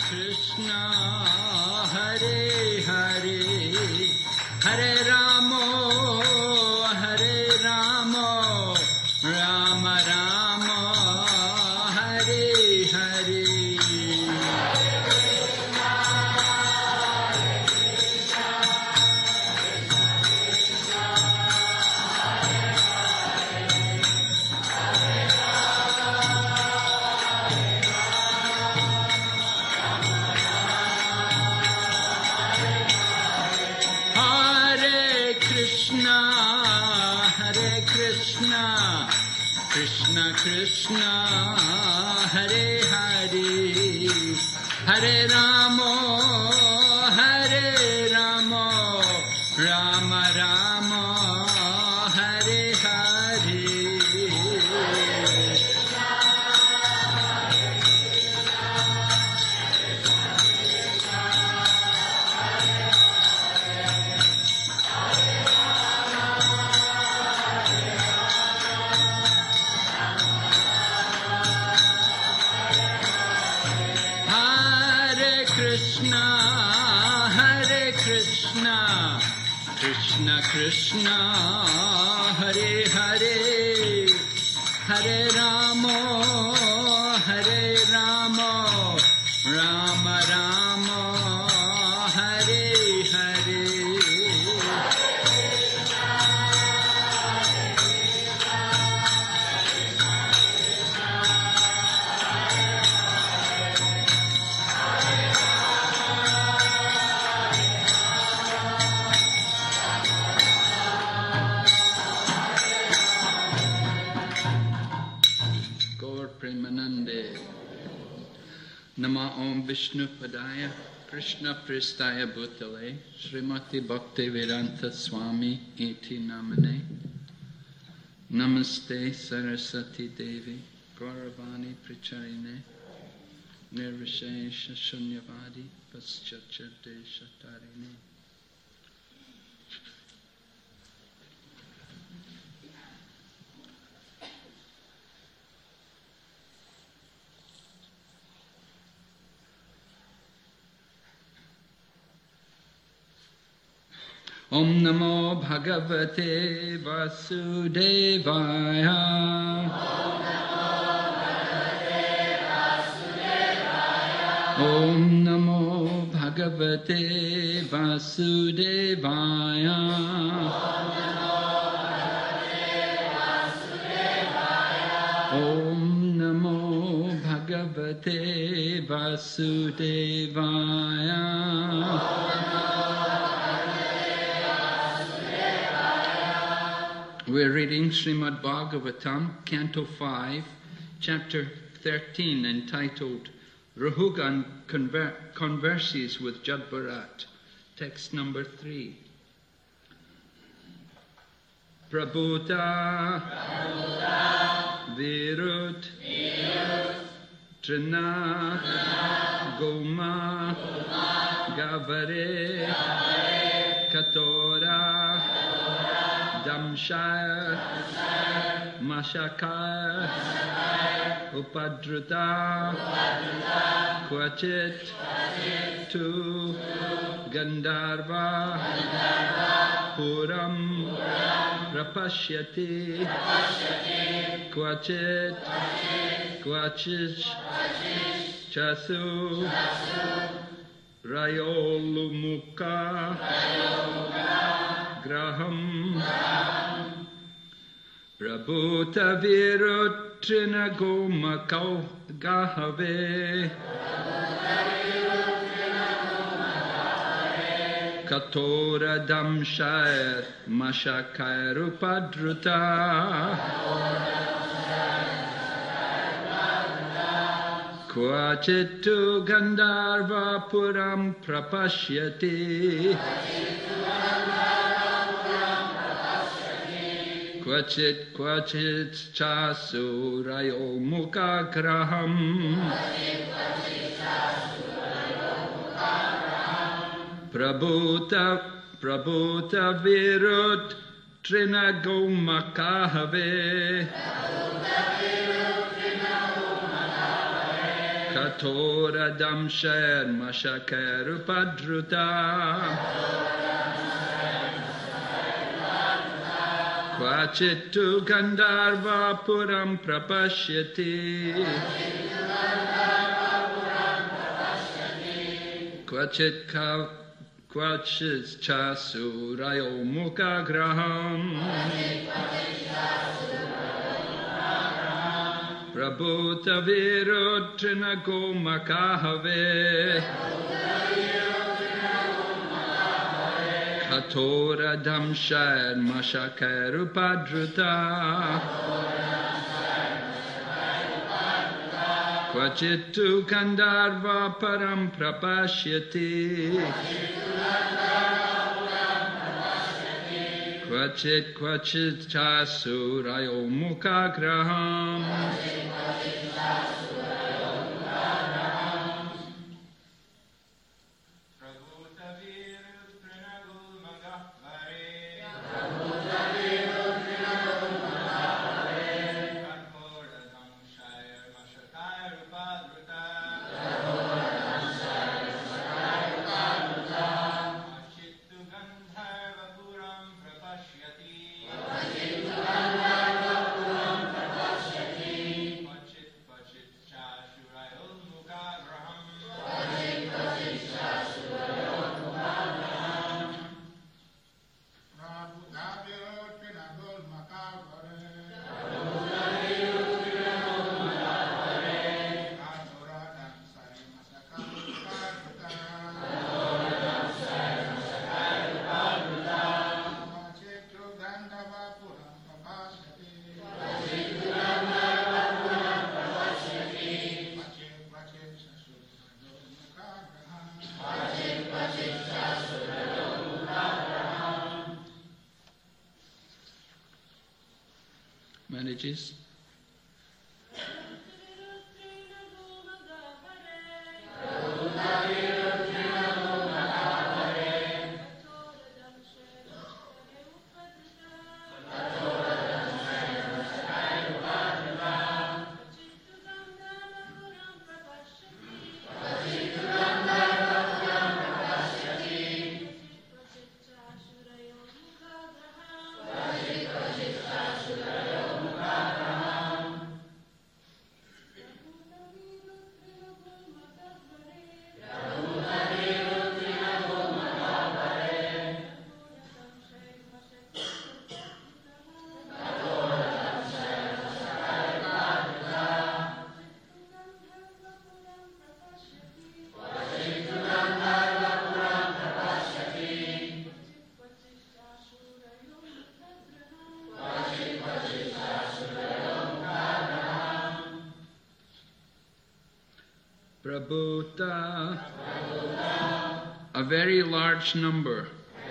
Krishna, Hare Hare, Hare Rama, Rama Rama, Hare Hare. Krishna Krishna, Hare Hare, Hare Rama, Rama Rama, Hare Hare. Krishna Krishna, Hare Hare, Hare Rama, Rama Rama, Hare Hare. Nama Om Vishnu Padaya Krishna Pristaya Bhutale Srimati Bhakti Vedanta Swami Iti Namane Namaste Saraswati Devi Gauravani Pracharine Nirvishesha Shunyavadi Paschachate Shatarine. Om Namo Bhagavate Vasudevaya. Om Namo Bhagavate Vasudevaya. Om Namo Bhagavate Vasudevaya. We're reading Srimad Bhagavatam, Canto 5, Chapter 13, entitled Rahugan Converses with Jad Bharat, text number 3. Prabhuta Virut Trina Goma Gavare Katora Damshaya Mashakaya Upadruta Kvachit Tu Gandharva Puram Rapashyati Kvachit Chasu Rayolumukha Graham Prabhuta Virutrina Goma Gahave Katora Damshaya Mashakaya Rupadruta Kvachitu Gandharva Puram Prapashyati Kvachit chasu rayo mukha graham Prabhuta virut trinagomaka have Katora damsher mashaker upadruta Kvachitu Gandharva Puram Prapashyati Kvachit Chasurayo Mukha Graham Prabhuta Virutrina Gomakahave Katora Damshar Mashakar Upadruta Kvachitu Gandharva Param Prapashyati Kvachit Chasurayo Mukha Graham Manages. Prabhuta, a very large number.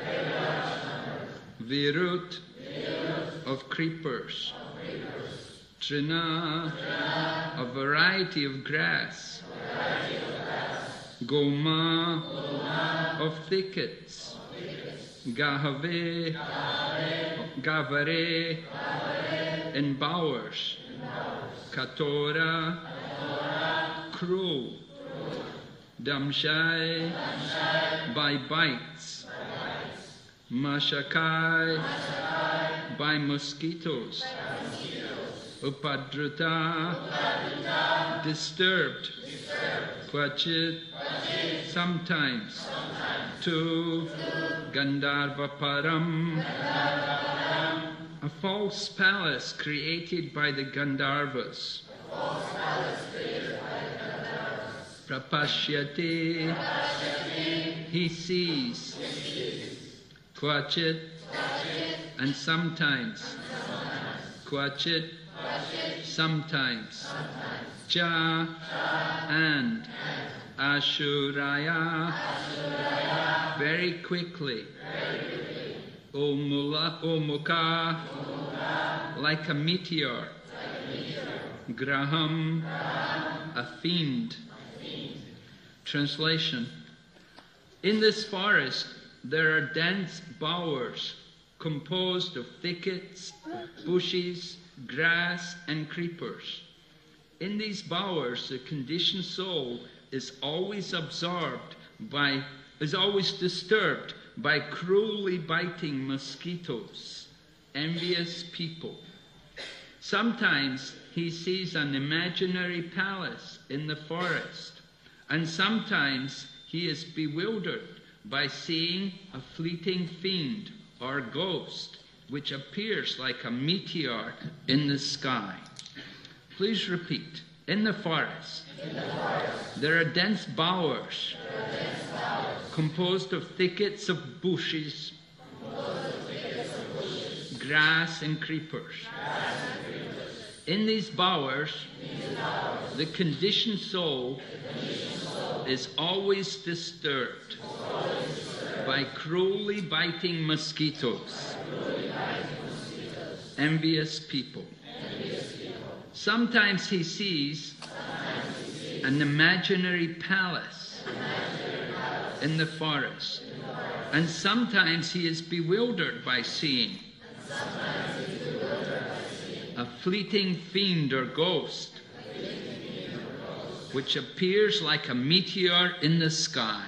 Virut, of creepers. Trina, a variety of grass. Goma, of thickets. Gahave, Gavare, and bowers. Katora, crow. Damshai, by bites. Mashakai, by mosquitoes. Upadruta, disturbed. Kvachit, sometimes. Tu, Gandharva Param, a false palace created by the Gandharvas. Prapashyati, he sees. Kvachit, and sometimes. Kvachit, sometimes. Cha, and. Ashuraya, very quickly. O Mukha, like a meteor. Graham, a fiend. Translation. In this forest there are dense bowers composed of thickets, bushes, grass and creepers. In these bowers, the conditioned soul is always disturbed by cruelly biting mosquitoes, envious people. Sometimes he sees an imaginary palace in the forest, and sometimes he is bewildered by seeing a fleeting fiend or ghost which appears like a meteor in the sky. Please repeat. In the forest, there are dense bowers, composed of thickets of bushes, grass and creepers. In these bowers, the conditioned soul is always disturbed by cruelly biting mosquitoes, envious people. Sometimes he sees an imaginary palace in the forest, and sometimes he is bewildered by seeing a fleeting fiend or ghost which appears like a meteor in the sky.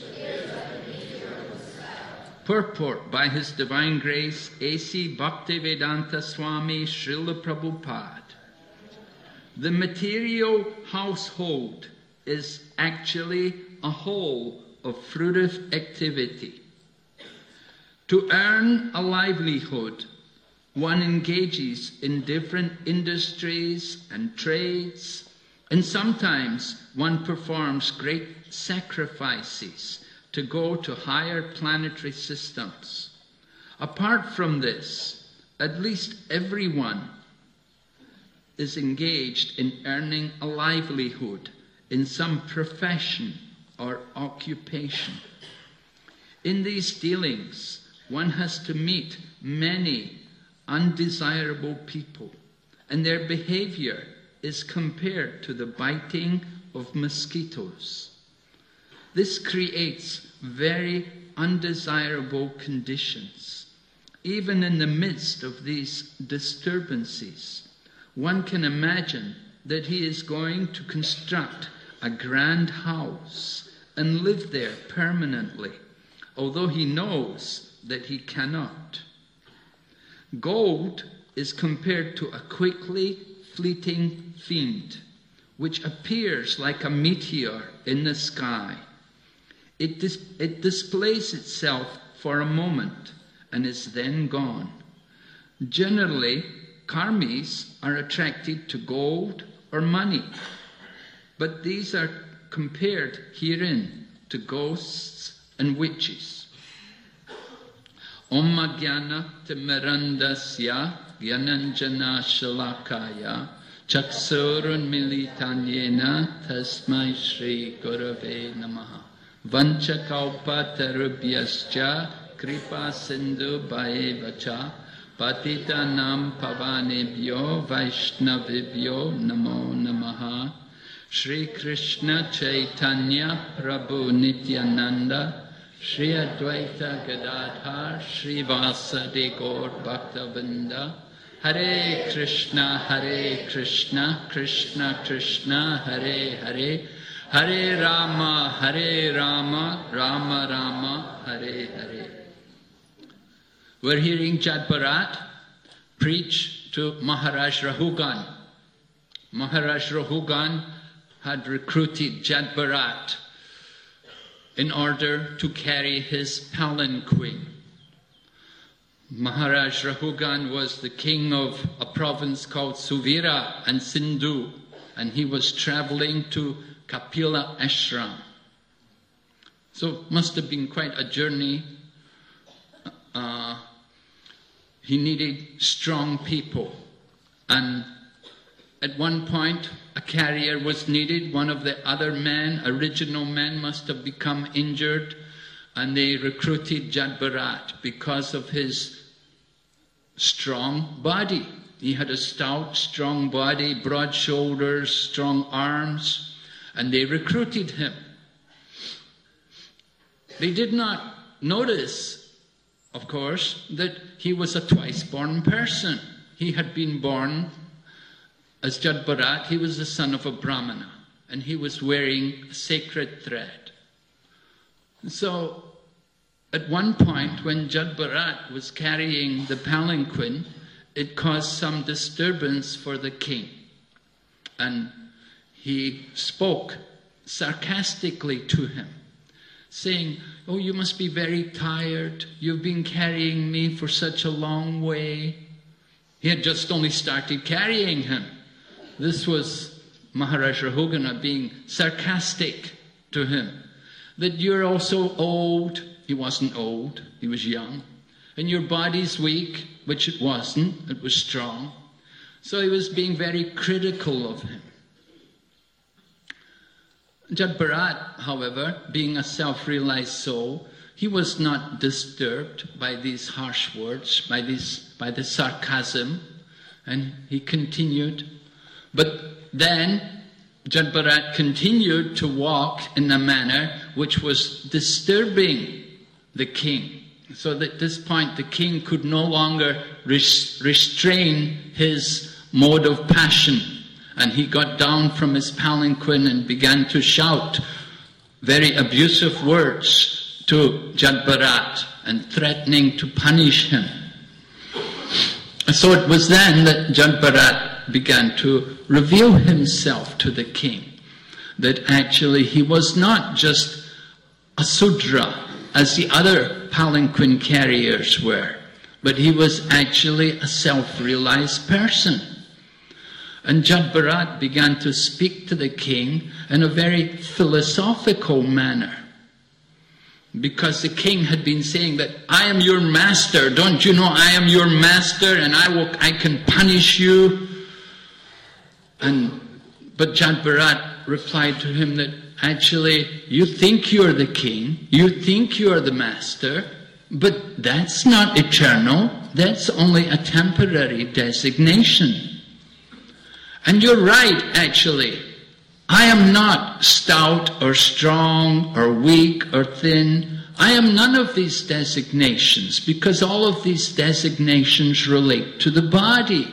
Purport by His Divine Grace, A.C. Bhaktivedanta Swami Srila Prabhupada. The material household is actually a whole of fruitive activity. To earn a livelihood, one engages in different industries and trades, and sometimes one performs great sacrifices to go to higher planetary systems. Apart from this, at least everyone is engaged in earning a livelihood in some profession or occupation. In these dealings, one has to meet many undesirable people, and their behavior is compared to the biting of mosquitoes. This creates very undesirable conditions. Even in the midst of these disturbances, one can imagine that he is going to construct a grand house and live there permanently, although he knows that he cannot. Gold is compared to a quickly fleeting fiend, which appears like a meteor in the sky. It displays itself for a moment and is then gone. Generally, karmis are attracted to gold or money, but these are compared herein to ghosts and witches. Om Jnana Timirandasya Gyananjana Shalakaya Chaksurun Militanyena Tasmai Shri Gurave Namaha Vanchakalpa Tarubhyascha Kripa Sindhu Bhaevacha Patitanam Pavanebhyo Vaishnavibhyo Namo Namaha Shri Krishna Chaitanya Prabhu Nityananda Shri Advaita Gadadhar Shri Vasadi Gaur Bhaktavinda Hare Krishna Krishna Krishna Hare Hare Hare Rama Rama Rama Hare Hare. We're hearing Jad Bharat preach to Maharaj Rahugan. Maharaj Rahugan had recruited Jad Bharat in order to carry his palanquin. Maharaj Rahugan was the king of a province called Suvira and Sindhu, and he was traveling to Kapila Ashram. So it must have been quite a journey. He needed strong people, and at one point a carrier was needed. One of the other men, original men, must have become injured, and they recruited Jad Bharat because of his strong body. He had a stout, strong body, broad shoulders, strong arms, and they recruited him. They did not notice, of course, that he was a twice-born person. He had been born as Jad Bharat, he was the son of a Brahmana, and he was wearing a sacred thread. So, at one point, when Jad Bharat was carrying the palanquin, it caused some disturbance for the king. And he spoke sarcastically to him, saying, "Oh, you must be very tired. You've been carrying me for such a long way." He had just only started carrying him. This was Maharaj Rahugana being sarcastic to him, that you're also old. He wasn't old, he was young. And your body's weak, which it wasn't, it was strong. So he was being very critical of him. Jad Bharat, however, being a self-realized soul, he was not disturbed by these harsh words, by the sarcasm, and he continued. But then Jad Bharat continued to walk in a manner which was disturbing the king. So that at this point the king could no longer restrain his mode of passion. And he got down from his palanquin and began to shout very abusive words to Jad Bharat and threatening to punish him. So it was then that Jad Bharat began to reveal himself to the king, that actually he was not just a Sudra as the other palanquin carriers were, but he was actually a self-realized person. And Jad Bharat began to speak to the king in a very philosophical manner, because the king had been saying that, "I am your master, don't you know I am your master, and I can punish you." But Jad Bharat replied to him that actually you think you're the king, you think you're the master, but that's not eternal, that's only a temporary designation. And you're right, actually. I am not stout or strong or weak or thin. I am none of these designations, because all of these designations relate to the body.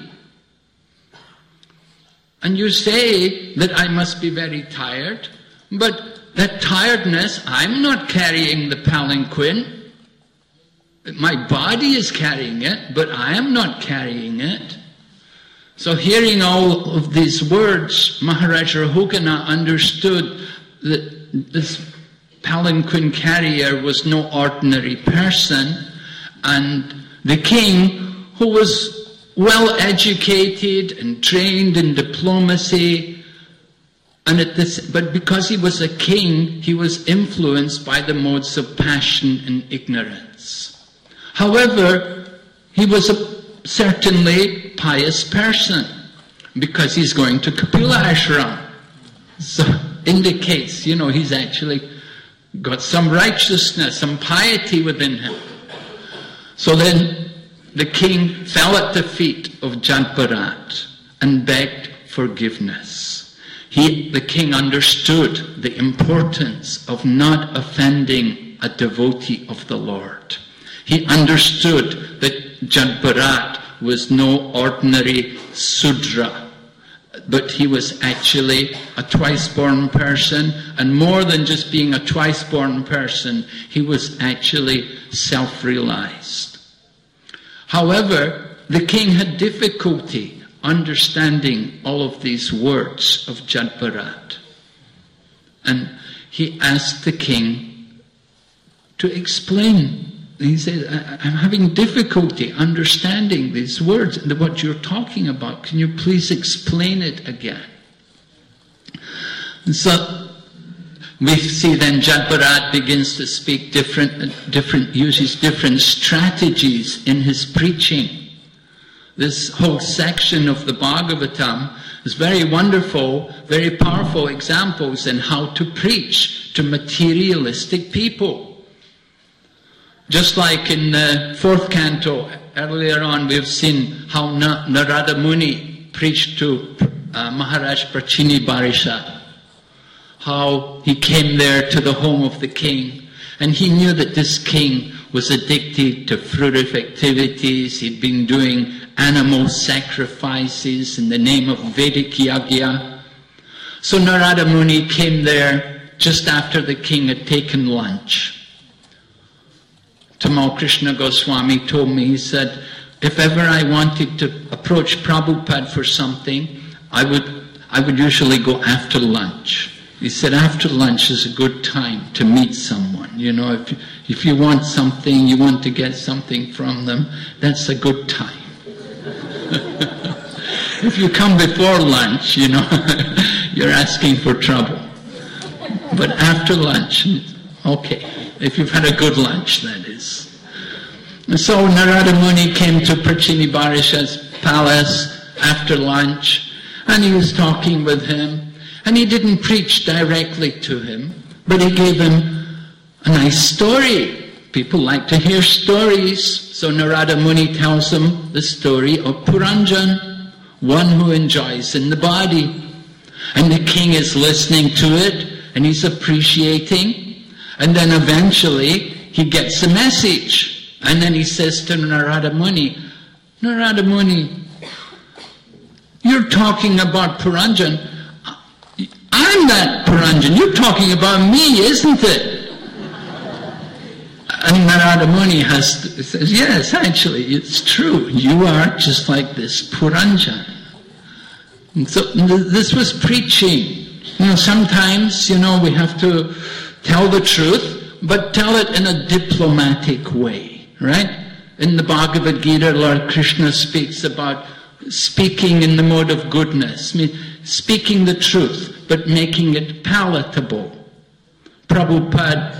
And you say that I must be very tired, but that tiredness, I'm not carrying the palanquin. My body is carrying it, but I am not carrying it. So hearing all of these words, Maharaj Rahugana understood that this palanquin carrier was no ordinary person, and the king, who was well educated and trained in diplomacy, but because he was a king, he was influenced by the modes of passion and ignorance. However, he was a certainly pious person, because he's going to Kapila Ashram. So indicates, he's actually got some righteousness, some piety within him. So then the king fell at the feet of Jad Bharat and begged forgiveness. The king understood the importance of not offending a devotee of the Lord. He understood that Jad Bharat was no ordinary Sudra, but he was actually a twice-born person, and more than just being a twice-born person, he was actually self-realized. However, the king had difficulty understanding all of these words of Jad Bharat, and he asked the king to explain. He said, "I'm having difficulty understanding these words, what you're talking about. Can you please explain it again?" And so we see then Jad Bharat begins to speak uses different strategies in his preaching. This whole section of the Bhagavatam is very wonderful, very powerful examples in how to preach to materialistic people. Just like in the 4th canto, earlier on, we've seen how Narada Muni preached to Maharaj Prachini Barisha. How he came there to the home of the king, And he knew that this king was addicted to fruitive activities. He'd been doing animal sacrifices in the name of Vedic Yagya. So Narada Muni came there just after the king had taken lunch. Tamal Krishna Goswami told me, he said, if ever I wanted to approach Prabhupada for something, I would usually go after lunch. He said, after lunch is a good time to meet someone. You know, if you want something, you want to get something from them, that's a good time. If you come before lunch, you know, you're asking for trouble. But after lunch, okay. If you've had a good lunch, that is. And so Narada Muni came to Prachini Barishad's palace after lunch, and he was talking with him. And he didn't preach directly to him, but he gave him a nice story. People like to hear stories. So Narada Muni tells him the story of Puranjan, one who enjoys in the body. And the king is listening to it, and he's appreciating. And then eventually he gets a message. And then he says to Narada Muni, Narada Muni, you're talking about Puranjan. I'm that Puranjan. You're talking about me, isn't it? And Narada Muni says, yes, actually, it's true. You are just like this Puranjan. And so this was preaching. You know, sometimes, you know, we have to tell the truth, but tell it in a diplomatic way, right? In the Bhagavad Gita, Lord Krishna speaks about speaking in the mode of goodness, speaking the truth, but making it palatable. Prabhupada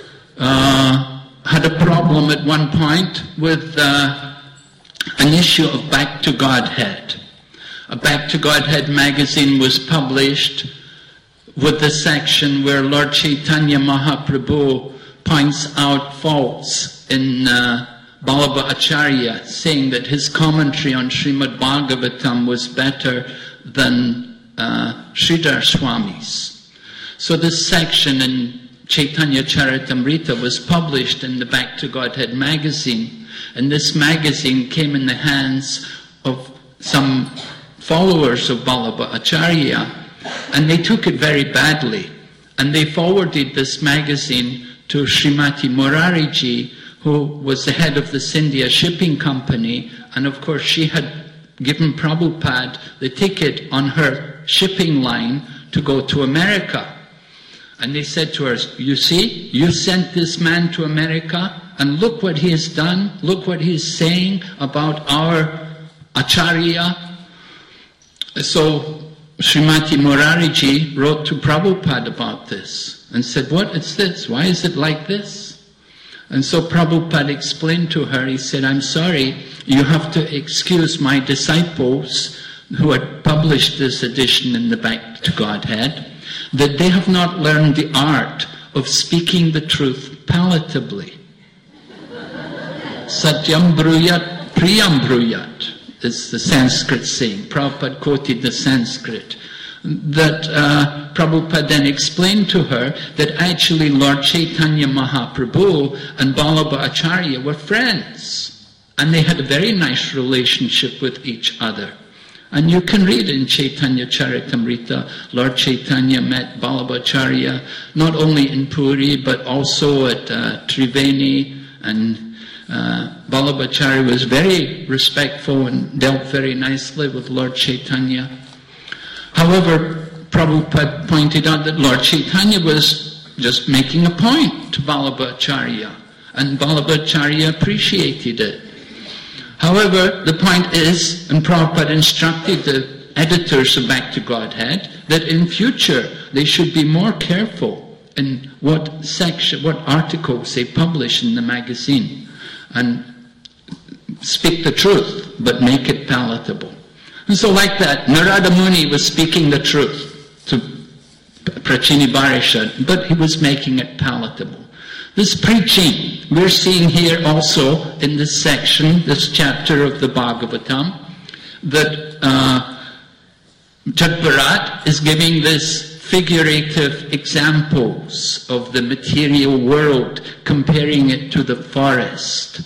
had a problem at one point with an issue of Back to Godhead. A Back to Godhead magazine was published with the section where Lord Chaitanya Mahaprabhu points out faults in Ballabha Acharya, saying that his commentary on Srimad Bhagavatam was better than Sridhar Swami's. So this section in Chaitanya Charitamrita was published in the Back to Godhead magazine, and this magazine came in the hands of some followers of Ballabha Acharya, and they took it very badly, and they forwarded this magazine to Srimati Murariji, who was the head of the Scindia Shipping Company, and of course she had given Prabhupada the ticket on her shipping line to go to America. And they said to her, you see, you sent this man to America, and look what he has done, look what he is saying about our Acharya. So Srimati Murariji wrote to Prabhupada about this and said, what is this? Why is it like this? And so Prabhupada explained to her, he said, I'm sorry, you have to excuse my disciples who had published this edition in the Back to Godhead, that they have not learned the art of speaking the truth palatably. Satyam bruyat priyam bruyat is the Sanskrit saying. Prabhupada quoted the Sanskrit. That Prabhupada then explained to her that actually Lord Chaitanya Mahaprabhu and Ballabha Acharya were friends, and they had a very nice relationship with each other. And you can read in Chaitanya Charitamrita, Lord Chaitanya met Ballabha Acharya not only in Puri but also at Triveni, and Ballabha Acharya was very respectful and dealt very nicely with Lord Chaitanya. However, Prabhupada pointed out that Lord Chaitanya was just making a point to Ballabha Acharya, and Ballabha Acharya appreciated it. However, the point is, and Prabhupada instructed the editors of Back to Godhead, that in future they should be more careful in what articles they publish in the magazine, and speak the truth, but make it palatable. And so like that, Narada Muni was speaking the truth to Prachini Barishad, but he was making it palatable. This preaching, we're seeing here also in this section, this chapter of the Bhagavatam, that Jagbarat is giving this figurative examples of the material world, comparing it to the forest.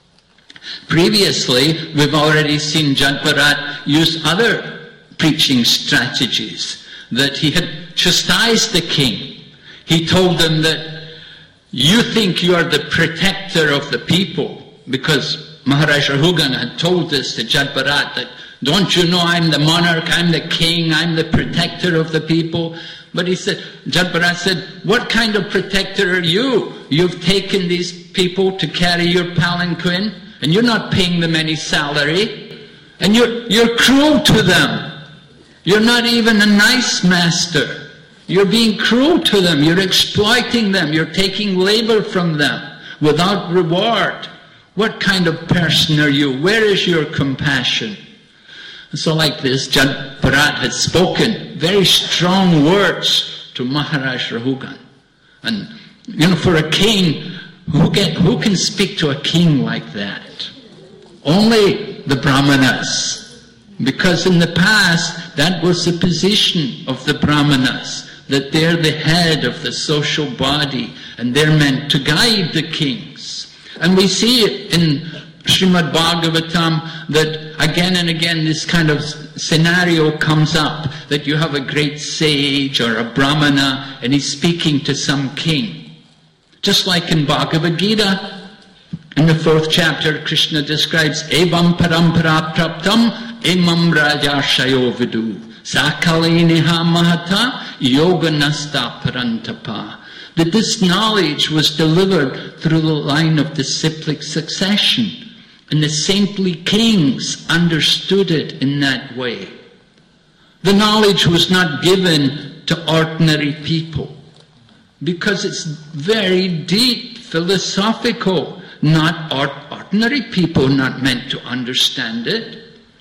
Previously, we've already seen Jadbharat use other preaching strategies, that he had chastised the king. He told them that you think you are the protector of the people, because Maharaj Rahugana had told this to Jadbharat, that don't you know I'm the monarch, I'm the king, I'm the protector of the people. But he said, Jadbharat said, what kind of protector are you? You've taken these people to carry your palanquin, and you're not paying them any salary, and you're cruel to them. You're not even a nice master. You're being cruel to them. You're exploiting them. You're taking labor from them without reward. What kind of person are you? Where is your compassion? And so like this, Jadbharat had spoken very strong words to Maharaj Rahugan. And, for a king, who can speak to a king like that? Only the Brahmanas. Because in the past, that was the position of the Brahmanas, that they're the head of the social body, and they're meant to guide the kings. And we see it in Srimad Bhagavatam that again and again this kind of scenario comes up, that you have a great sage or a Brahmana, and he's speaking to some king. Just like in Bhagavad Gita, in the 4th chapter, Krishna describes Evam parampara praptam emam rajashayo vidu sakaliniha mahata yoganasta parantapa. That this knowledge was delivered through the line of disciplic succession, and the saintly kings understood it in that way. The knowledge was not given to ordinary people, because it's very deep, philosophical. Not ordinary people not meant to understand it.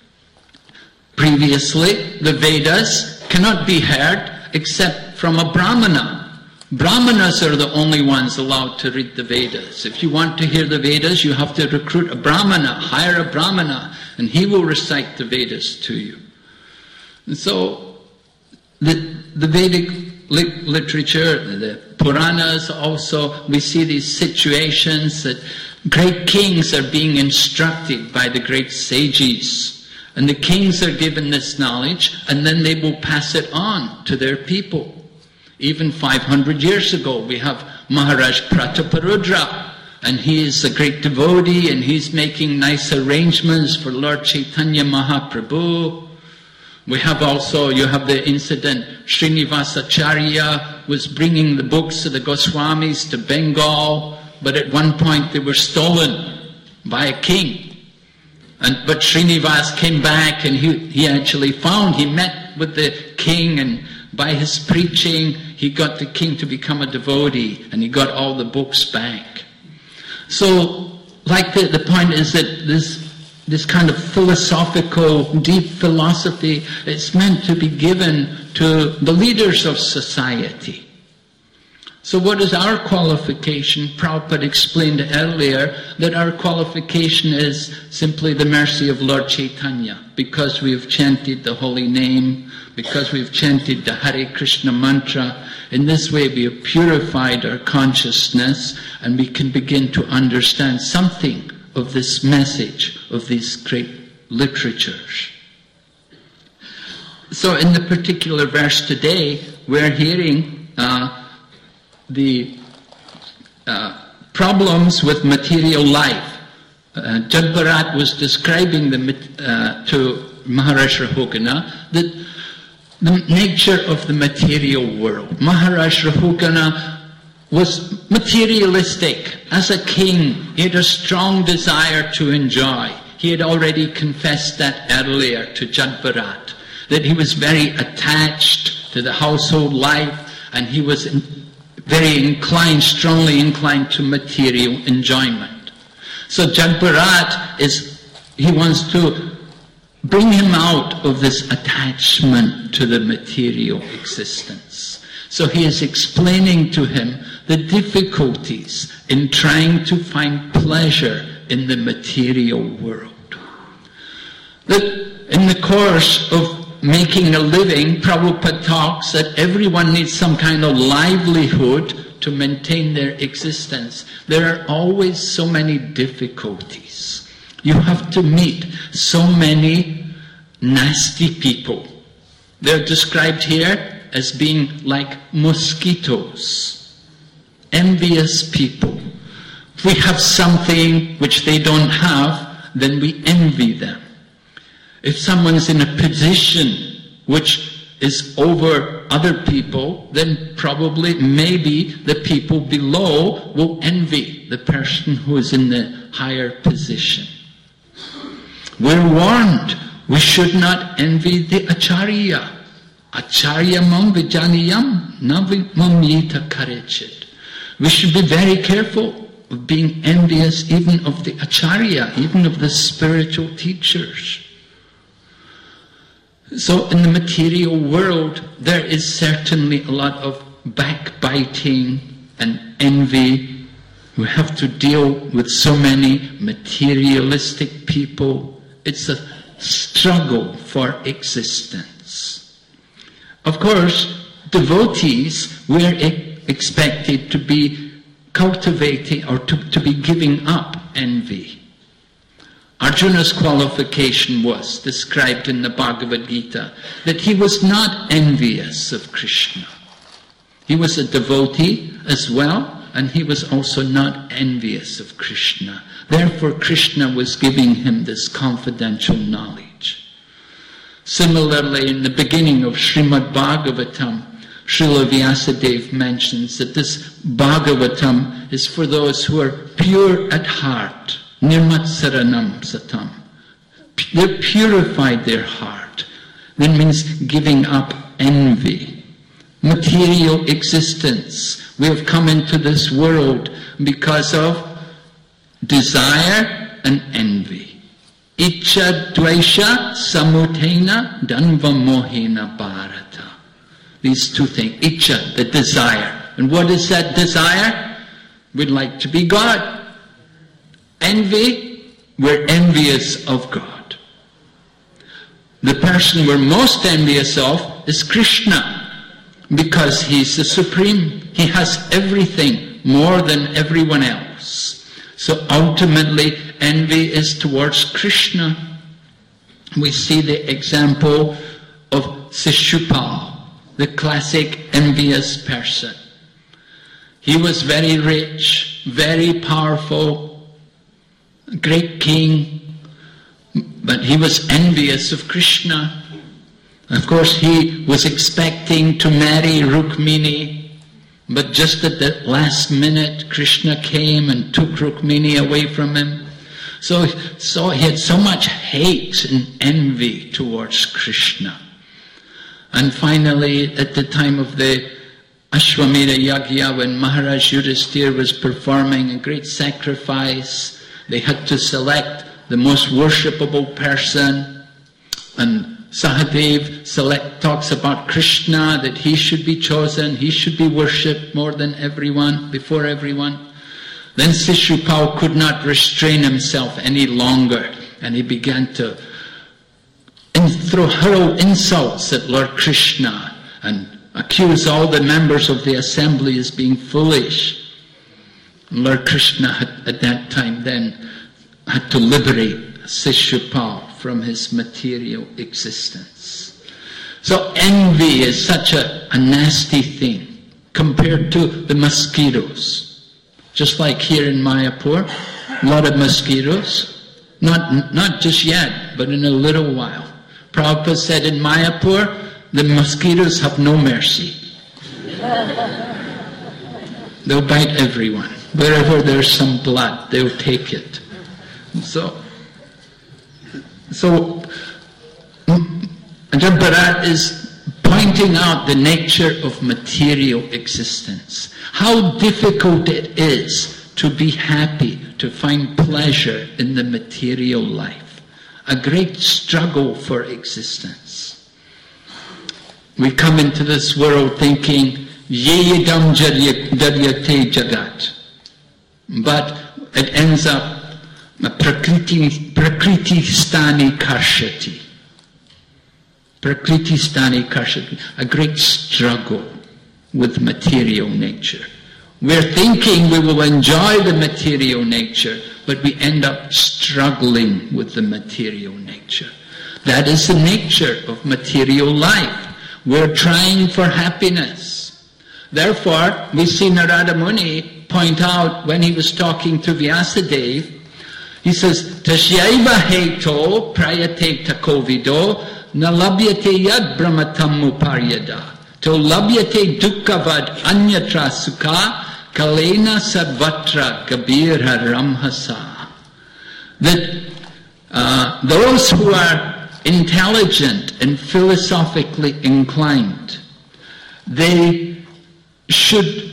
Previously, the Vedas cannot be heard except from a Brahmana. Brahmanas are the only ones allowed to read the Vedas. If you want to hear the Vedas, you have to recruit a Brahmana, hire a Brahmana, and he will recite the Vedas to you. And so, the Vedic literature, the Puranas also, we see these situations that great kings are being instructed by the great sages. And the kings are given this knowledge, and then they will pass it on to their people. Even 500 years ago, we have Maharaj Prataparudra, and he is a great devotee, and he's making nice arrangements for Lord Chaitanya Mahaprabhu. We have also, you have the incident, Srinivasacharya was bringing the books of the Goswamis to Bengal, but at one point they were stolen by a king. But Srinivas came back, and he actually he met with the king, and by his preaching, he got the king to become a devotee, and he got all the books back. So, like the point is that this kind of philosophical, deep philosophy, it's meant to be given to the leaders of society. So what is our qualification? Prabhupada explained earlier that our qualification is simply the mercy of Lord Chaitanya. Because we've chanted the holy name, because we've chanted the Hare Krishna mantra, in this way we have purified our consciousness, and we can begin to understand something of this message of these great literatures. So in the particular verse today, we're hearing the problems with material life. Jadbharat was describing to Maharaj Rahugana that the nature of the material world. Maharaj Rahugana was materialistic. As a king, he had a strong desire to enjoy. He had already confessed that earlier to Jadbharat, that he was very attached to the household life, and he was very inclined, strongly inclined to material enjoyment. So Jadbharat he wants to bring him out of this attachment to the material existence. So he is explaining to him the difficulties in trying to find pleasure in the material world. That in the course of making a living, Prabhupada talks that everyone needs some kind of livelihood to maintain their existence. There are always so many difficulties. You have to meet so many nasty people. They're described here as being like mosquitoes, envious people. If we have something which they don't have, then we envy them. If someone's in a position which is over other people, then probably, maybe the people below will envy the person who is in the higher position. We're warned, we should not envy the acharya. Acharya mam vijaniyam navimamyita karechit. We should be very careful of being envious even of the acharya, even of the spiritual teachers. So in the material world, there is certainly a lot of backbiting and envy. We have to deal with so many materialistic people. It's a struggle for existence. Of course, devotees, we're expected to be cultivating or to be giving up envy. Arjuna's qualification was described in the Bhagavad Gita, that he was not envious of Krishna. He was a devotee as well, and he was also not envious of Krishna. Therefore, Krishna was giving him this confidential knowledge. Similarly, in the beginning of Srimad Bhagavatam, Srila Vyasadeva mentions that this Bhagavatam is for those who are pure at heart. Nirmatsaranam satam. They've purified their heart. That means giving up envy. Material existence. We have come into this world because of desire and envy. Icha dvaisha samutena danva mohena bharata. These two things. Icha, the desire. And what is that desire? We'd like to be God. Envy, we're envious of God. The person we're most envious of is Krishna, because he's the supreme. He has everything more than everyone else. So ultimately, envy is towards Krishna. We see the example of Shishupal, the classic envious person. He was very rich, very powerful, a great king, but he was envious of Krishna. Of course, he was expecting to marry Rukmini, but just at the last minute, Krishna came and took Rukmini away from him. So he had so much hate and envy towards Krishna. And finally, at the time of the Ashwamedha Yagya, when Maharaj Yudhisthira was performing a great sacrifice, they had to select the most worshipable person, and Sahadev talks about Krishna, that he should be chosen, he should be worshipped more than everyone, before everyone. Then Shishupal could not restrain himself any longer, and he began to hurl insults at Lord Krishna and accuse all the members of the assembly as being foolish. Lord Krishna had, at that time then, had to liberate Shishupal from his material existence. So envy is such a nasty thing compared to the mosquitoes. Just like here in Mayapur, a lot of mosquitoes. Not just yet, but in a little while. Prabhupada said in Mayapur, the mosquitoes have no mercy. They'll bite everyone. Wherever there's some blood, they'll take it. So Ajahn Bharat is pointing out the nature of material existence. How difficult it is to be happy, to find pleasure in the material life. A great struggle for existence. We come into this world thinking, Yeyadam jaryate jagat. But it ends up prakriti stani karshati. Prakriti stani karshati, a great struggle with material nature. We're thinking we will enjoy the material nature, but we end up struggling with the material nature. That is the nature of material life. We're trying for happiness. Therefore, we see Narada Muni point out when he was talking to Vyasadeva, he says, Tashyaiva heto prayate takovido nalabhyate yad brahmatam uparyada to labhyate dukkavad anyatra sukha kalena sarvatra kabira ramhasa. That those who are intelligent and philosophically inclined, they should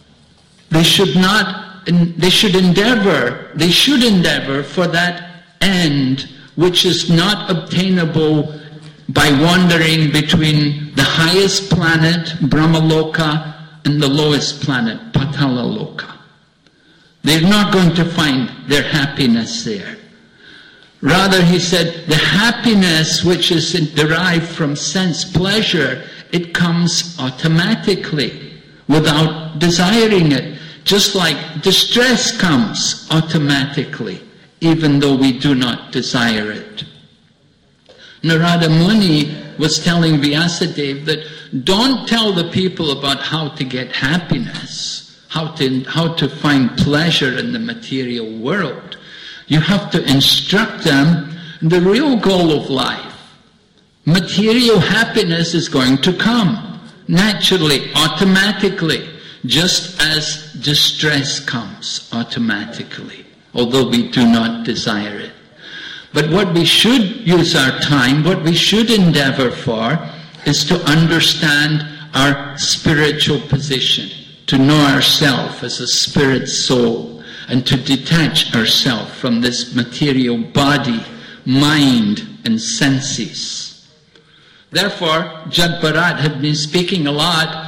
endeavor for that end which is not obtainable by wandering between the highest planet, Brahmaloka, and the lowest planet, Patalaloka. They're not going to find their happiness there. Rather, he said, the happiness which is derived from sense pleasure, it comes automatically without desiring it. Just like distress comes automatically, even though we do not desire it. Narada Muni was telling Vyasadeva that don't tell the people about how to get happiness, how to find pleasure in the material world. You have to instruct them in the real goal of life. Material happiness is going to come naturally, automatically, just as distress comes automatically, although we do not desire it. But what we should use our time, what we should endeavor for, is to understand our spiritual position, to know ourselves as a spirit soul, and to detach ourselves from this material body, mind, and senses. Therefore, Jad Bharat had been speaking a lot.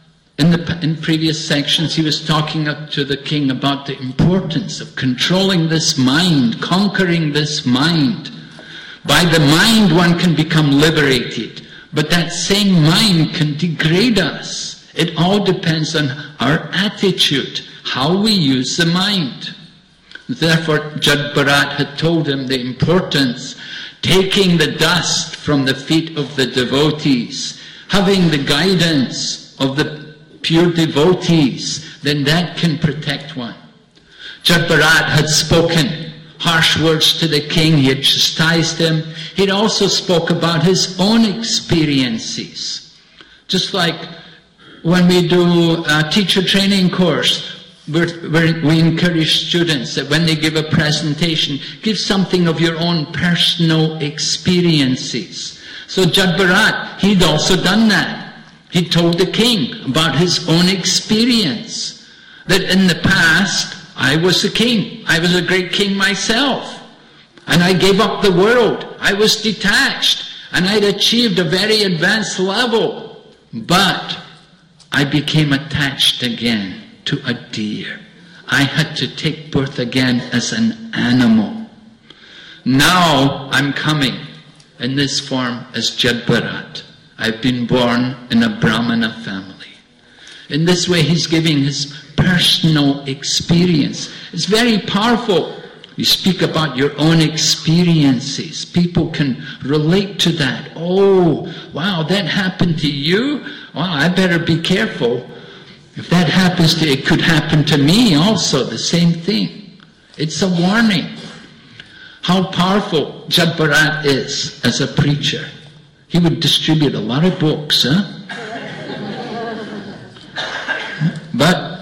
In previous sections, he was talking up to the king about the importance of controlling this mind, conquering this mind. By the mind, one can become liberated, but that same mind can degrade us. It all depends on our attitude, how we use the mind. Therefore, Jad Bharat had told him the importance, taking the dust from the feet of the devotees, having the guidance of the pure devotees, then that can protect one. Jad Bharat had spoken harsh words to the king. He had chastised him. He'd also spoke about his own experiences. Just like when we do a teacher training course, we encourage students that when they give a presentation, give something of your own personal experiences. So Jad Bharat, he'd also done that. He told the king about his own experience, that in the past, I was a king. I was a great king myself. And I gave up the world. I was detached. And I'd achieved a very advanced level. But I became attached again to a deer. I had to take birth again as an animal. Now I'm coming in this form as Jad Bharat. I've been born in a Brahmana family. In this way, he's giving his personal experience. It's very powerful. You speak about your own experiences. People can relate to that. Oh, wow, that happened to you? Wow, I better be careful. If that happens to you, it could happen to me also, the same thing. It's a warning. How powerful Jad Bharat is as a preacher. He would distribute a lot of books, but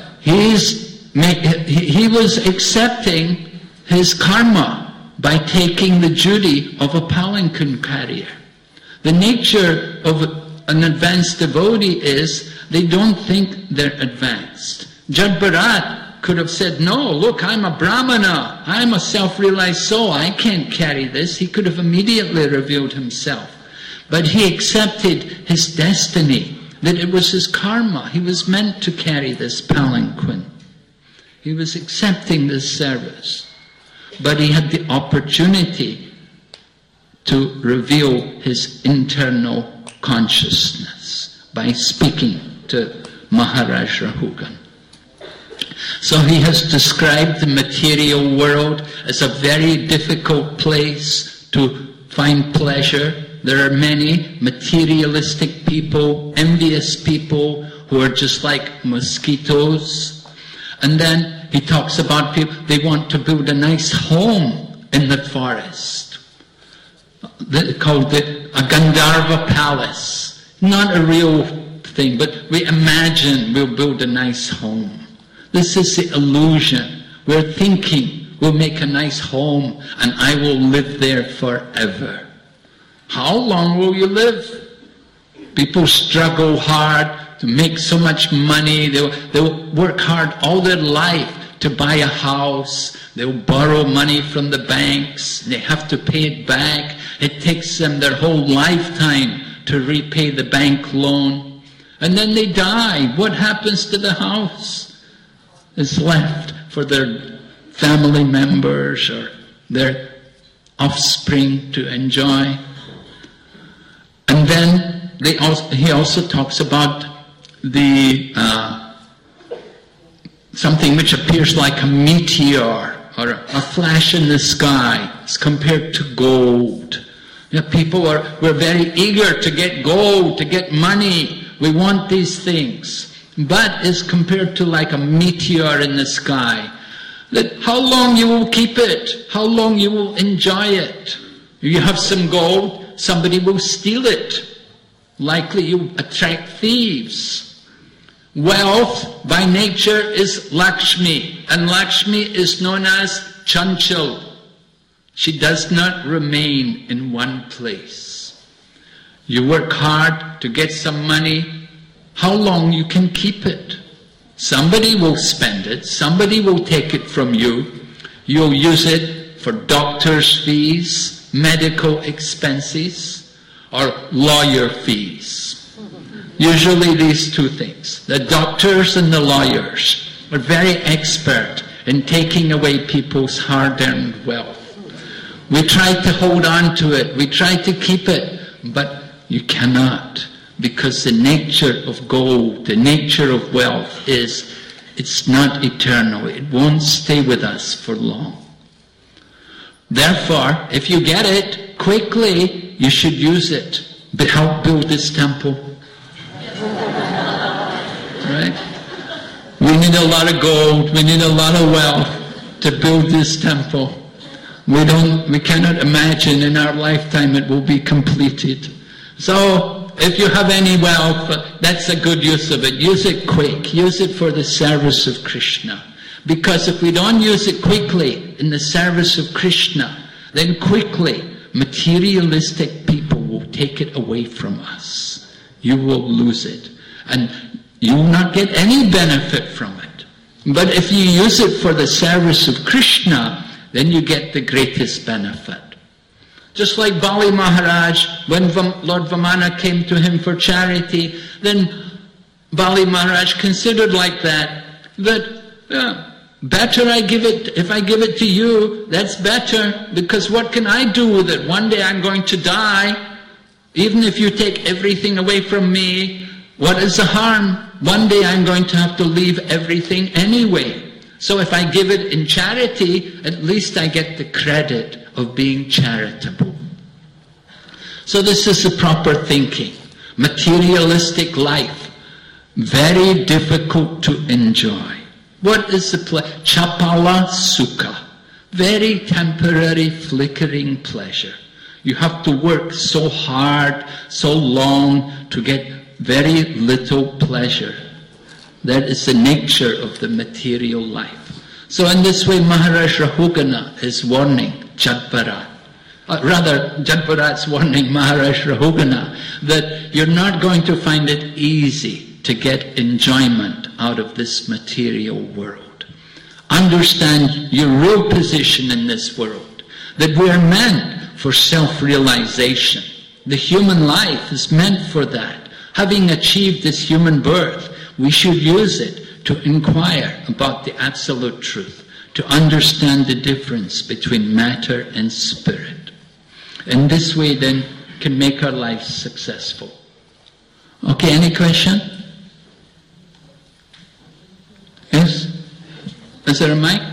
he was accepting his karma by taking the duty of a palanquin carrier. The nature of an advanced devotee is they don't think they're advanced. Jad Bharat could have said, no, look, I'm a Brahmana. I'm a self-realized soul. I can't carry this. He could have immediately revealed himself. But he accepted his destiny, that it was his karma. He was meant to carry this palanquin. He was accepting this service. But he had the opportunity to reveal his internal consciousness by speaking to Maharaj Rahugan. So he has described the material world as a very difficult place to find pleasure. There are many materialistic people, envious people who are just like mosquitoes. And then he talks about people, they want to build a nice home in the forest. Called a Gandharva palace. Not a real thing, but we imagine we'll build a nice home. This is the illusion. We're thinking we'll make a nice home and I will live there forever. How long will you live? People struggle hard to make so much money. They'll work hard all their life to buy a house. They'll borrow money from the banks. They have to pay it back. It takes them their whole lifetime to repay the bank loan. And then they die. What happens to the house? It's left for their family members or their offspring to enjoy. And then he also talks about the something which appears like a meteor or a flash in the sky. It's compared to gold. You know, we're very eager to get gold, to get money. We want these things. But it's compared to like a meteor in the sky. That how long you will keep it, how long you will enjoy it. You have some gold, somebody will steal it. Likely you attract thieves. Wealth by nature is Lakshmi, and Lakshmi is known as Chanchal. She does not remain in one place. You work hard to get some money. How long you can keep it? Somebody will spend it, somebody will take it from you. You'll use it for doctor's fees, medical expenses, or lawyer fees. Usually these two things. The doctors and the lawyers are very expert in taking away people's hard-earned wealth. We try to hold on to it, we try to keep it, but you cannot. Because the nature of gold, the nature of wealth is, it's not eternal. It won't stay with us for long. Therefore, if you get it quickly, you should use it. But help build this temple. Right? We need a lot of gold. We need a lot of wealth to build this temple. We cannot imagine in our lifetime it will be completed. So, if you have any wealth, that's a good use of it. Use it quick. Use it for the service of Krishna. Because if we don't use it quickly in the service of Krishna, then quickly materialistic people will take it away from us. You will lose it. And you will not get any benefit from it. But if you use it for the service of Krishna, then you get the greatest benefit. Just like Bali Maharaj, when Lord Vamana came to him for charity, then Bali Maharaj considered like that better if I give it to you, that's better, because what can I do with it? One day I'm going to die. Even if you take everything away from me, what is the harm? One day I'm going to have to leave everything anyway. So if I give it in charity, at least I get the credit of being charitable. So this is the proper thinking. Materialistic life, very difficult to enjoy. What is the Chapala Sukha, very temporary flickering pleasure. You have to work so hard, so long to get very little pleasure. That is the nature of the material life. So in this way Maharaj Rahugana is warning Jadbharat. Jadbharat is warning Maharaj Rahugana that you're not going to find it easy to get enjoyment out of this material world. Understand your real position in this world, that we are meant for self-realization. The human life is meant for that. Having achieved this human birth, we should use it to inquire about the absolute truth, to understand the difference between matter and spirit. In this way then can make our lives successful. Okay, any question? Yes? Is there a mic?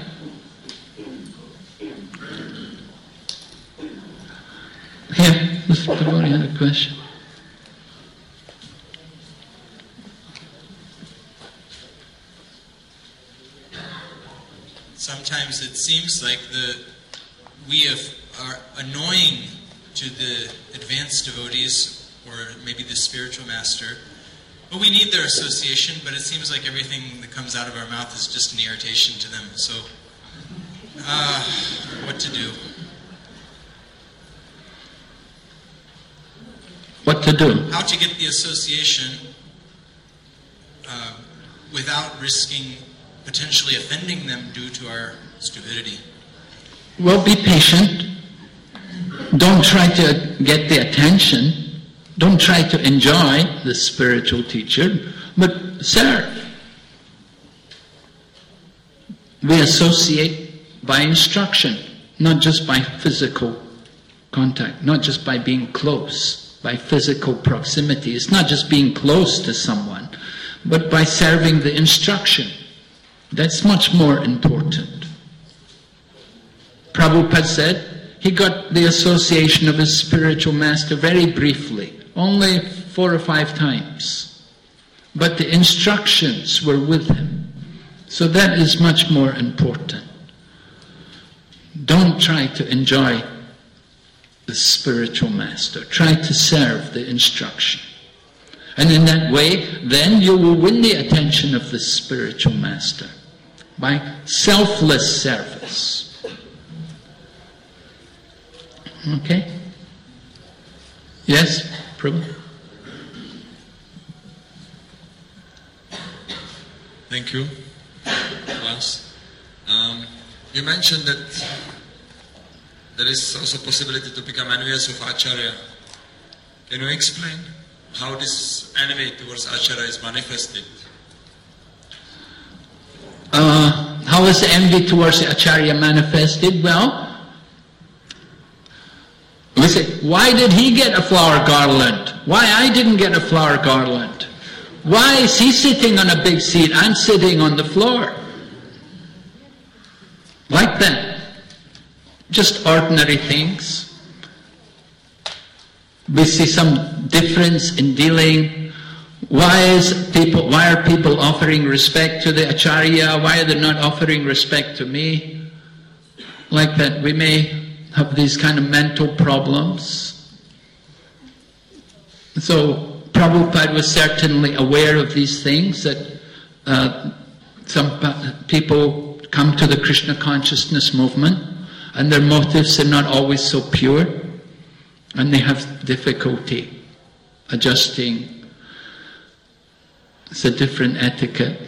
Here, Mr. Tavori had a question. Sometimes it seems like we are annoying to the advanced devotees or maybe the spiritual master. But we need their association, but it seems like everything that comes out of our mouth is just an irritation to them. So, what to do? What to do? How to get the association without risking potentially offending them due to our stupidity. Well, be patient. Don't try to get the attention. Don't try to enjoy the spiritual teacher, but serve. We associate by instruction, not just by physical contact, not just by being close, by physical proximity. It's not just being close to someone, but by serving the instruction. That's much more important. Prabhupada said he got the association of his spiritual master very briefly, only 4 or 5 times. But the instructions were with him. So that is much more important. Don't try to enjoy the spiritual master. Try to serve the instruction. And in that way, then you will win the attention of the spiritual master by selfless service. Okay? Yes, Prabhu? Thank you. Once. You mentioned that there is also possibility to become envious of Acharya. Can you explain how this envy towards Acharya is manifested? How is envy towards Acharya manifested? Well, we say, why did he get a flower garland? Why I didn't get a flower garland? Why is he sitting on a big seat? I'm sitting on the floor. Like that. Just ordinary things. We see some difference in dealing. Why are people offering respect to the Acharya? Why are they not offering respect to me? Like that. We may have these kind of mental problems. So Prabhupada was certainly aware of these things, that some people come to the Krishna consciousness movement and their motives are not always so pure, and they have difficulty adjusting. It's a different etiquette.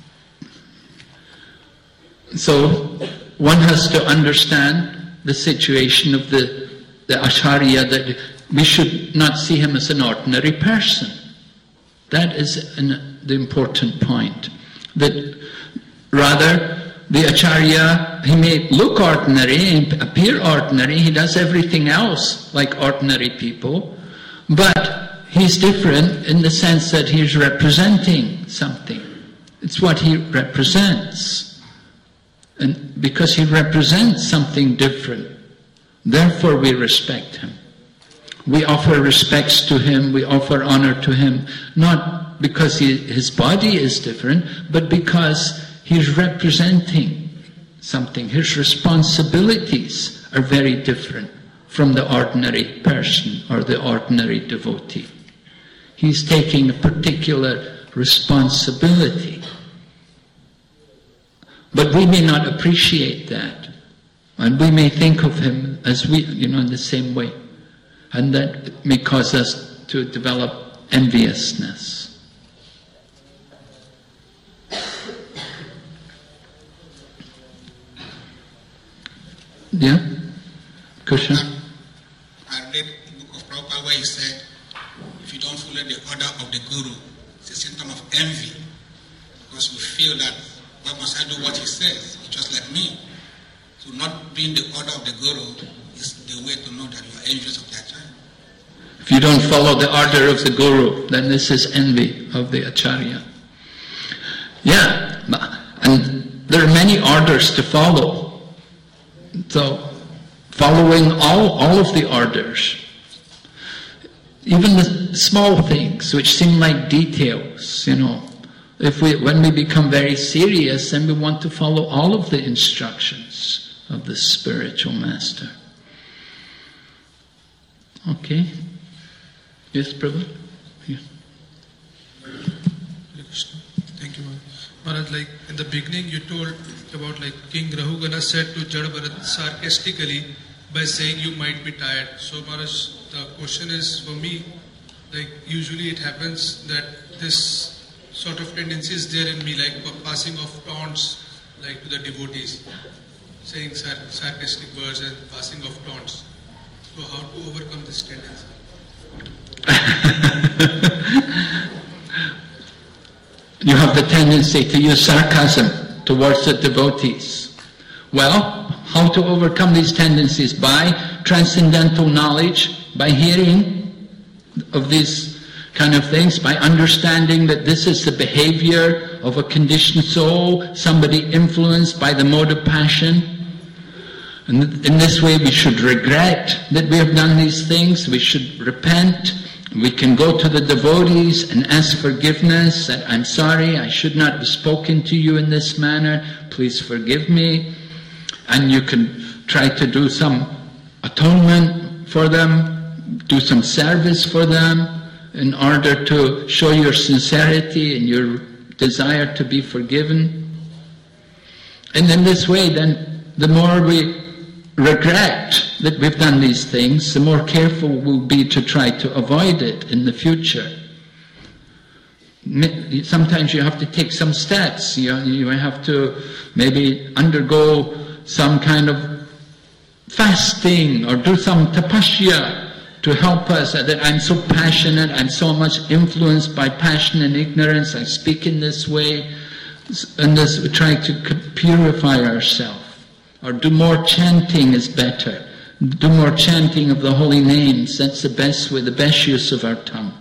So one has to understand the situation of the Acharya, that we should not see him as an ordinary person. That is the important point. That rather, the Acharya, he may look ordinary, appear ordinary, he does everything else like ordinary people, but he's different in the sense that he's representing something. It's what he represents. And because he represents something different, therefore we respect him. We offer respects to him, we offer honor to him, not because his body is different, but because he's representing something. His responsibilities are very different from the ordinary person or the ordinary devotee. He's taking a particular responsibility. But we may not appreciate that. And we may think of him as in the same way. And that may cause us to develop enviousness. Yeah? Krishna? I read the book of Prabhupada where he said, if you don't follow the order of the Guru, it's a symptom of envy. Because we feel that, why must I do what he says? It's just like me. So not being the order of the Guru is the way to know that you are envious of the Acharya. If you don't follow the order of the Guru, then this is envy of the Acharya. Yeah, and there are many orders to follow. So, following all of the orders, even the small things which seem like details, when we become very serious, then we want to follow all of the instructions of the spiritual master. Okay. Yes, Prabhu? Yeah. Thank you, Maharaj. Like in the beginning, you told about King Rahugana said to Jada Bharat sarcastically by saying you might be tired. So, Maharaj, the question is for me, usually it happens that this sort of tendency is there in me, passing of taunts, to the devotees, saying sarcastic words and passing of taunts. So, how to overcome this tendency? You have the tendency to use sarcasm towards the devotees. Well, how to overcome these tendencies? By transcendental knowledge, by hearing of these kind of things, by understanding that this is the behavior of a conditioned soul, somebody influenced by the mode of passion. And in this way we should regret that we have done these things, we should repent. We can go to the devotees and ask forgiveness, that I'm sorry, I should not have spoken to you in this manner, please forgive me. And you can try to do some atonement for them, do some service for them, in order to show your sincerity and your desire to be forgiven. And in this way, then, the more we regret that we've done these things, the more careful we'll be to try to avoid it in the future. Sometimes you have to take some steps. You have to maybe undergo some kind of fasting or do some tapasya to help us, that I'm so passionate, I'm so much influenced by passion and ignorance, I speak in this way, and we try to purify ourselves. Or do more chanting is better. Do more chanting of the holy names, that's the best way, the best use of our tongue.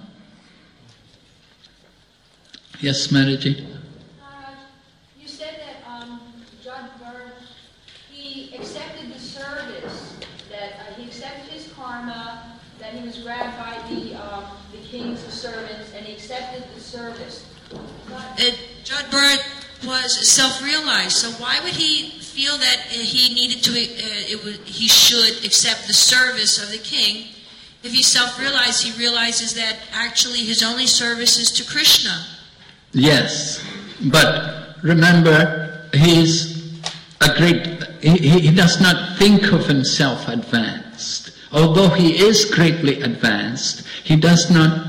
Yes, Maraji? You said that Judge Bird, he accepted the service, that he accepted his karma, that he was grabbed by the king's servants, and he accepted the service. Judge Bird was self-realized, so why would he feel that he needed to, he should accept the service of the king? If he's self-realized, he realizes that actually his only service is to Krishna. Yes, but remember, he's a great, he does not think of himself advanced. Although he is greatly advanced, he does not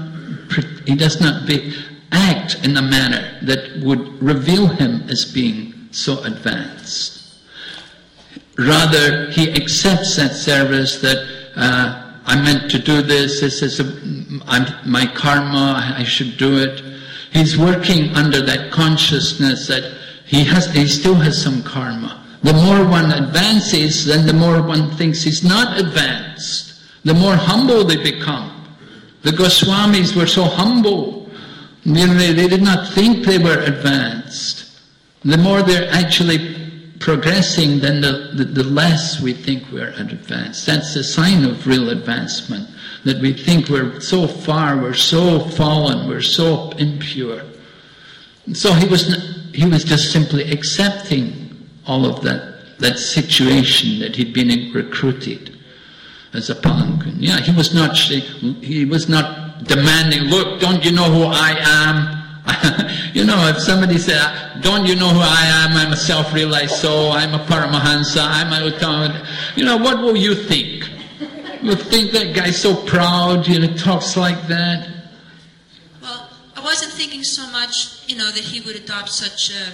act in a manner that would reveal him as being so advanced. Rather, he accepts that service, that I meant to do this is my karma, I should do it. He's working under that consciousness that he still has some karma. The more one advances, then the more one thinks he's not advanced. The more humble they become. The Goswamis were so humble. They did not think they were advanced. The more they're actually progressing, then the less we think we're advanced. That's a sign of real advancement, that we think we're so far, we're so fallen, we're so impure. And so he was just simply accepting all of that situation that he'd been recruited as a palanquin. Yeah, he was not demanding, look, don't you know who I am? If somebody said, don't you know who I am? I'm a self-realized soul, I'm a Paramahansa, I'm a Uttama. What will you think? You'll think that guy's so proud, talks like that. Well, I wasn't thinking so much, that he would adopt such a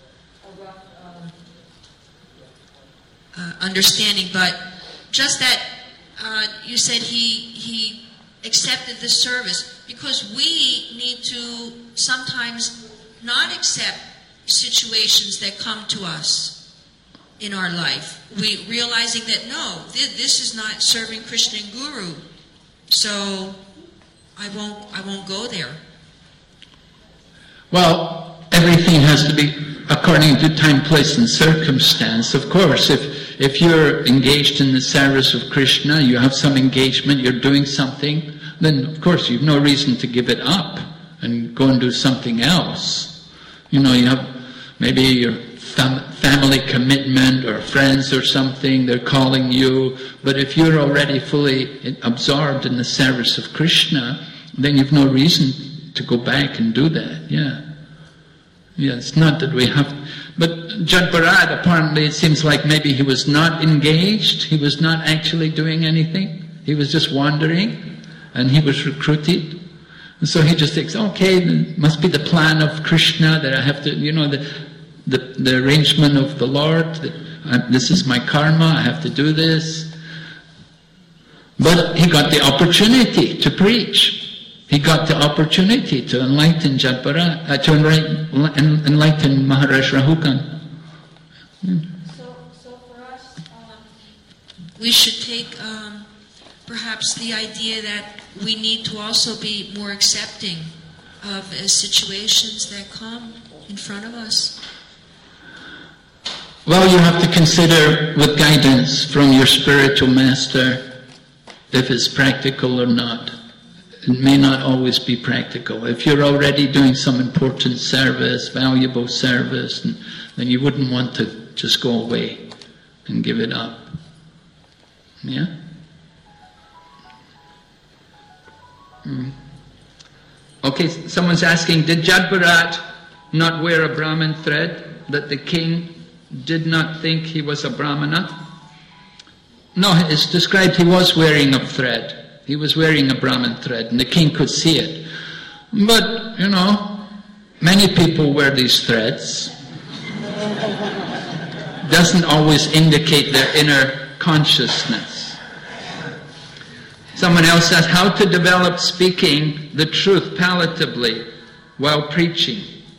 understanding, but just that you said he accepted the service, because we need to sometimes not accept situations that come to us. in our life. We realizing that no, this is not serving Krishna and Guru, so I won't go there. Well, everything has to be according to time, place, and circumstance. Of course, if you're engaged in the service of Krishna, you have some engagement, you're doing something, then of course you've no reason to give it up and go and do something else. You know, you have maybe your family commitment or friends or something, they're calling you, but if you're already fully absorbed in the service of Krishna, then you've no reason to go back and do that. Yeah, it's not that we have... But Jad Bharat, apparently it seems like maybe he was not engaged, he was not actually doing anything, he was just wandering, and he was recruited. And so he just thinks, okay, it must be the plan of Krishna that I have to, you know, the arrangement of the Lord, that this is my karma, I have to do this. But he got the opportunity to preach. He got the opportunity to enlighten Jad Bharat, to enlighten Maharaj Rahugan. So for us, we should take perhaps the idea that we need to also be more accepting of situations that come in front of us. Well, you have to consider with guidance from your spiritual master if it's practical or not. It may not always be practical. If you're already doing some important service, valuable service, then you wouldn't want to just go away and give it up. Yeah? Okay, someone's asking, did Jad Bharat not wear a Brahmin thread, that the king did not think he was a Brahmana? No, it's described he was wearing a thread. He was wearing a Brahmin thread, and the king could see it. But, you know, many people wear these threads. Doesn't always indicate their inner consciousness. Someone else says, how to develop speaking the truth palatably while preaching.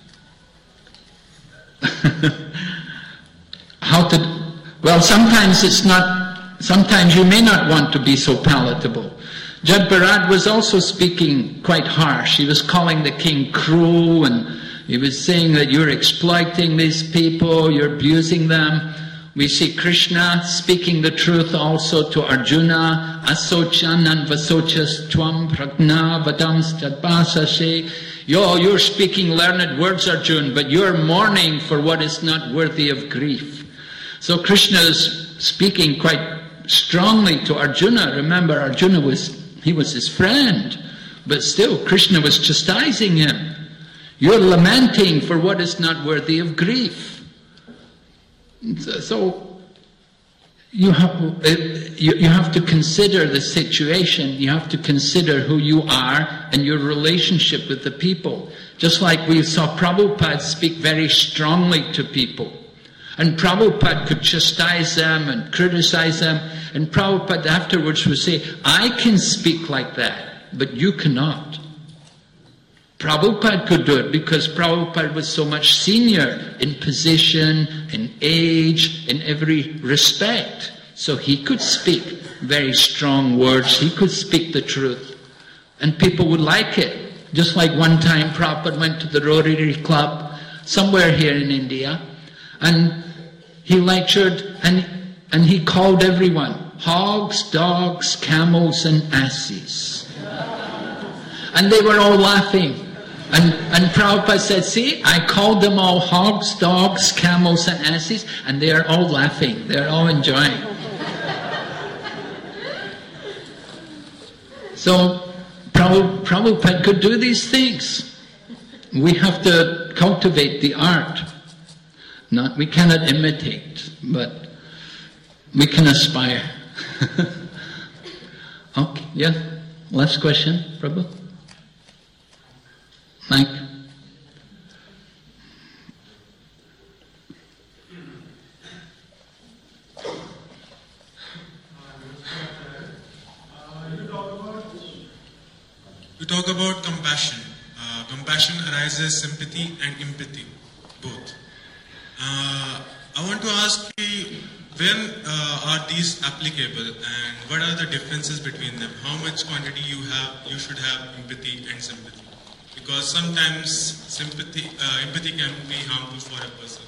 Well, sometimes you may not want to be so palatable. Jad Bharat was also speaking quite harsh. He was calling the king cruel, and he was saying that you're exploiting these people, you're abusing them. We see Krishna speaking the truth also to Arjuna. Asochan and vasochas tvam pragna vadams tadbasashe. You're speaking learned words, Arjuna, but you're mourning for what is not worthy of grief. So Krishna is speaking quite strongly to Arjuna. Remember, Arjuna was his friend, but still Krishna was chastising him. You're lamenting for what is not worthy of grief. So you have to consider the situation. You have to consider who you are and your relationship with the people. Just like we saw Prabhupada speak very strongly to people. And Prabhupada could chastise them and criticize them. And Prabhupada afterwards would say, I can speak like that, but you cannot. Prabhupada could do it because Prabhupada was so much senior in position, in age, in every respect. So he could speak very strong words. He could speak the truth. And people would like it. Just like one time Prabhupada went to the Rotary Club somewhere here in India, and he lectured and he called everyone hogs, dogs, camels and asses. And they were all laughing. And Prabhupada said, see, I called them all hogs, dogs, camels and asses, and they are all laughing. They are all enjoying. So Prabhupada could do these things. We have to cultivate the art. We cannot imitate, but we can aspire. Okay, yeah. Last question, Prabhu. Mike. You talk about compassion. Compassion arises sympathy and empathy, both. I want to ask you, When are these applicable, and what are the differences between them? How much quantity you should have empathy and sympathy? Because sometimes empathy can be harmful for a person.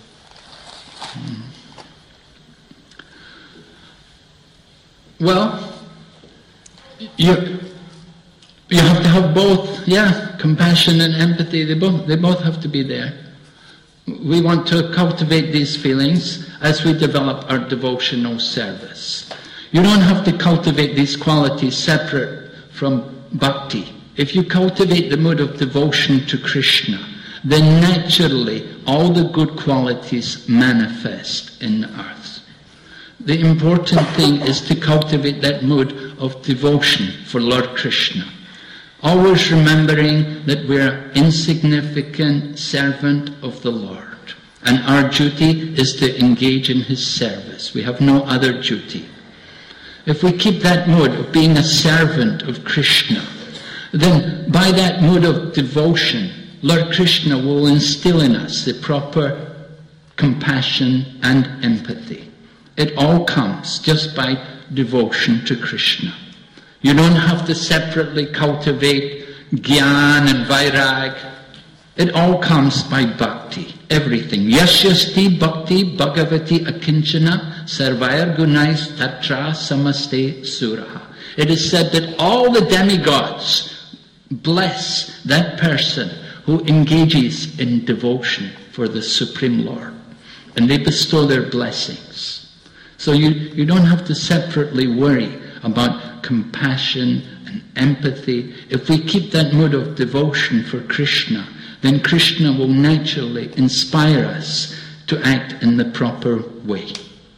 Well, you have to have both, compassion and empathy. They both have to be there. We want to cultivate these feelings as we develop our devotional service. You don't have to cultivate these qualities separate from bhakti. If you cultivate the mood of devotion to Krishna, then naturally all the good qualities manifest in the earth. The important thing is to cultivate that mood of devotion for Lord Krishna. Always remembering that we're an insignificant servant of the Lord. And our duty is to engage in His service. We have no other duty. If we keep that mood of being a servant of Krishna, then by that mood of devotion, Lord Krishna will instill in us the proper compassion and empathy. It all comes just by devotion to Krishna. You don't have to separately cultivate Gyan and Vairag. It all comes by bhakti, everything. Yasyasti bhakti bhagavati akinchana sarvair gunais tatra samaste suraha. It is said that all the demigods bless that person who engages in devotion for the Supreme Lord. And they bestow their blessings. So you don't have to separately worry about compassion and empathy. If we keep that mood of devotion for Krishna, then Krishna will naturally inspire us to act in the proper way.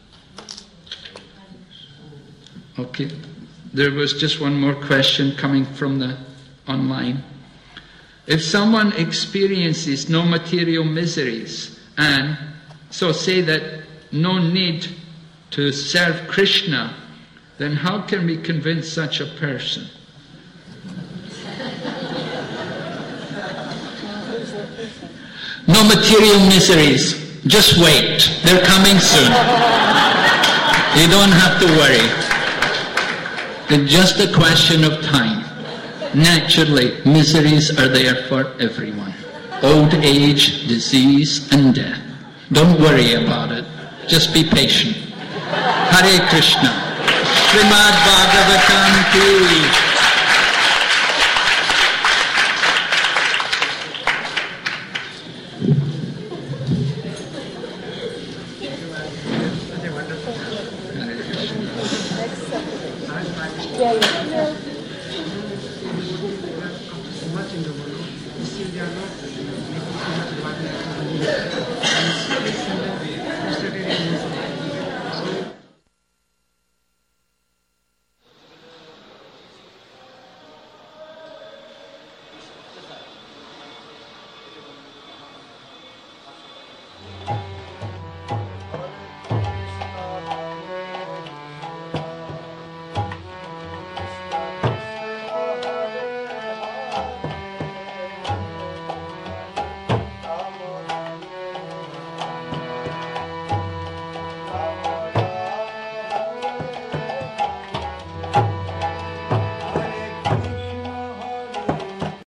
Okay, there was just one more question coming from the online. If someone experiences no material miseries and so say that no need to serve Krishna, then how can we convince such a person? No material miseries, just wait, they're coming soon. You don't have to worry. It's just a question of time. Naturally, miseries are there for everyone. Old age, disease, and death. Don't worry about it. Just be patient. Hare Krishna. Srimad Bhagavatam ki. Yeah.